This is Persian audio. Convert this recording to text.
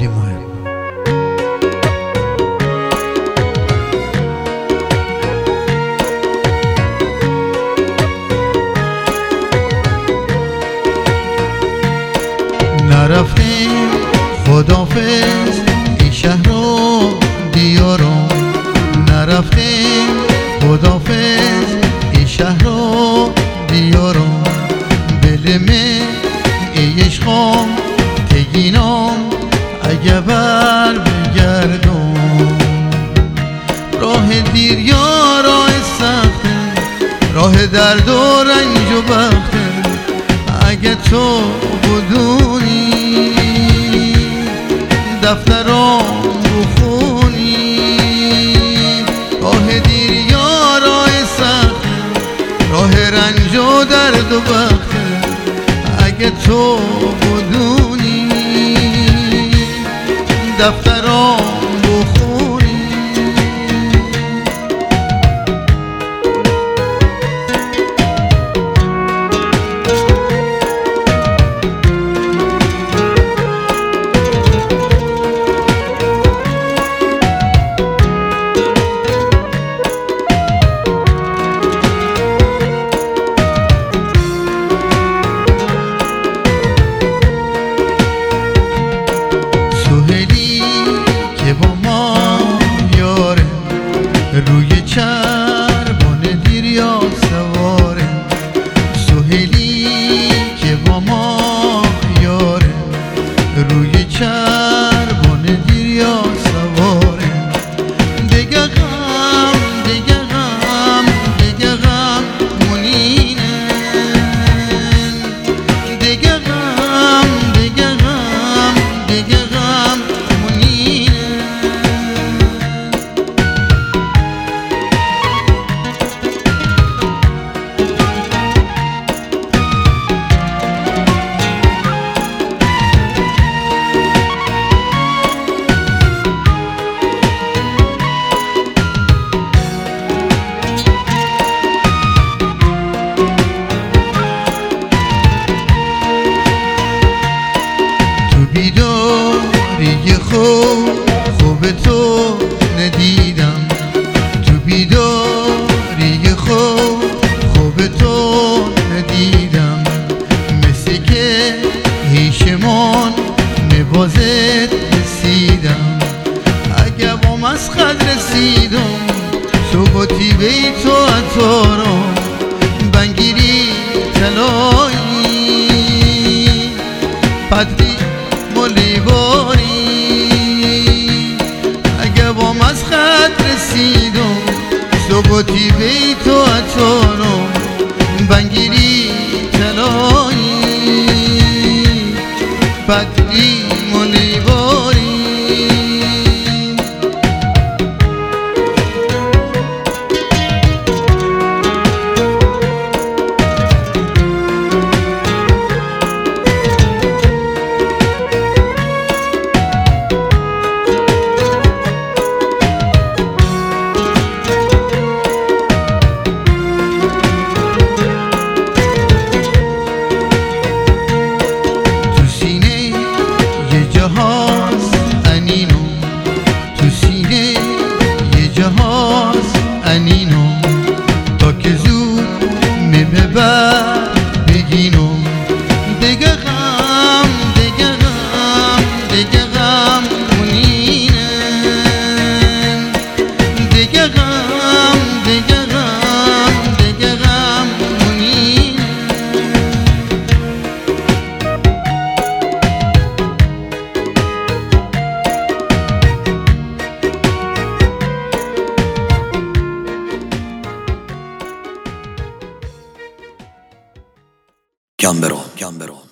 خیلی مهم. نرفتیم خدافظ این شهر و دیارم، نرفتیم خدافظ این شهر و دیارم. بلمه ای عشقام تگینام اگه بر بگردم. راه دیر یا راه سخته، راه درد و رنج و بخته. اگه تو بدونی دفترام بخونی، راه دیر یا راه سخته، راه رنج و درد و بخته. اگه تو بدونی دفترام بخونی. روی چربان دیریا سواره، سهیلی که با ما یاره. روی چربان دیریا سواره. دیگه غم دیگه غم دیگه غم مونینه. دیگه غم دیگه غم دیگه غم مونینه. بیداری خوب تو ندیدم، تو بیداری خوب تو ندیدم. مثل که هیشمان نبازت رسیدم. اگه با مسخد رسیدم صبحاتی بی تو اتارم. بنگیری تلایی پدری ملیباری. اگه با مسخد رسیدم صبحاتی بی تو اتارم. بنگیری تلایی پدری ملیباری. انینم تا که زود میببر بگینم. دیگه غم دیگه غم دیگه غم مونینه. دیگه غم دیگه غم دیگه غم مونینه. Gambero.